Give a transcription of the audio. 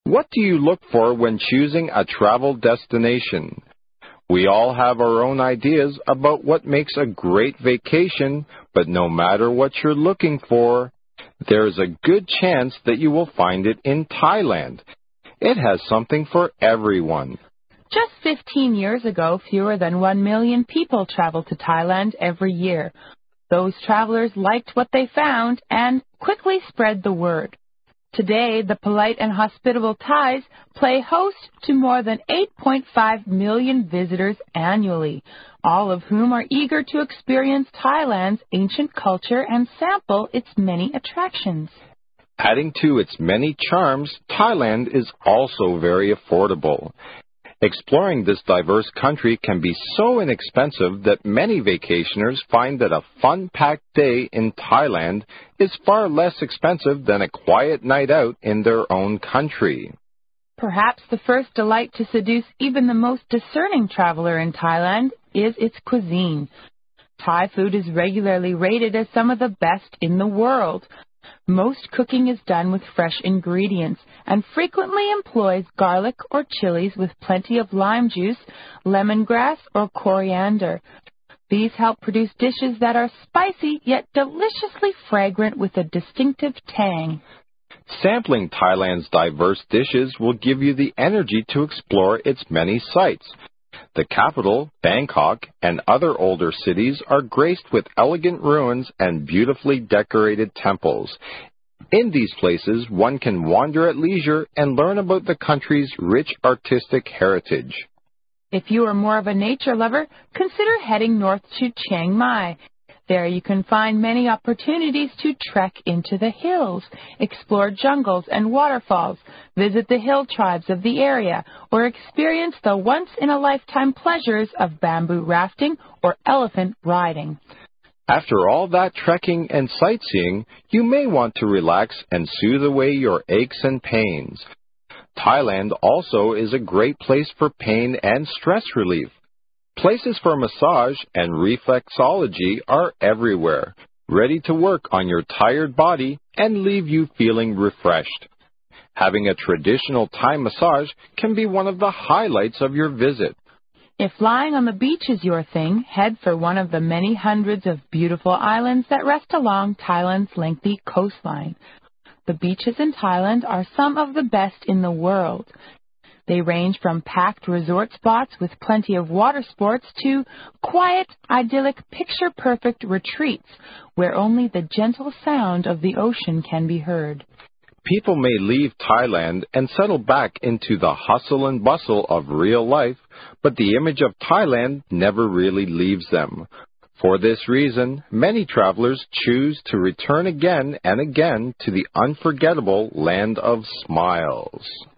What do you look for when choosing a travel destination? We all have our own ideas about what makes a great vacation, but no matter what you're looking for, there's a good chance that you will find it in Thailand. It has something for everyone. Just 15 years ago, fewer than 1 million people traveled to Thailand every year. Those travelers liked what they found and quickly spread the word. Today, the polite and hospitable Thais play host to more than 8.5 million visitors annually, all of whom are eager to experience Thailand's ancient culture and sample its many attractions. Adding to its many charms, Thailand is also very affordable. Exploring this diverse country can be so inexpensive that many vacationers find that a fun-packed day in Thailand is far less expensive than a quiet night out in their own country. Perhaps the first delight to seduce even the most discerning traveler in Thailand is its cuisine. Thai food is regularly rated as some of the best in the world. Most cooking is done with fresh ingredients and frequently employs garlic or chilies with plenty of lime juice, lemongrass, or coriander. These help produce dishes that are spicy yet deliciously fragrant with a distinctive tang. Sampling Thailand's diverse dishes will give you the energy to explore its many sites. The capital, Bangkok, and other older cities are graced with elegant ruins and beautifully decorated temples. In these places, one can wander at leisure and learn about the country's rich artistic heritage. If you are more of a nature lover, consider heading north to Chiang Mai. There you can find many opportunities to trek into the hills, explore jungles and waterfalls, visit the hill tribes of the area, or experience the once-in-a-lifetime pleasures of bamboo rafting or elephant riding. After all that trekking and sightseeing, you may want to relax and soothe away your aches and pains. Thailand also is a great place for pain and stress relief. Places for massage and reflexology are everywhere, ready to work on your tired body and leave you feeling refreshed. Having a traditional Thai massage can be one of the highlights of your visit. If lying on the beach is your thing, head for one of the many hundreds of beautiful islands that rest along Thailand's lengthy coastline. The beaches in Thailand are some of the best in the world. They range from packed resort spots with plenty of water sports to quiet, idyllic, picture-perfect retreats where only the gentle sound of the ocean can be heard. People may leave Thailand and settle back into the hustle and bustle of real life, but the image of Thailand never really leaves them. For this reason, many travelers choose to return again and again to the unforgettable land of smiles.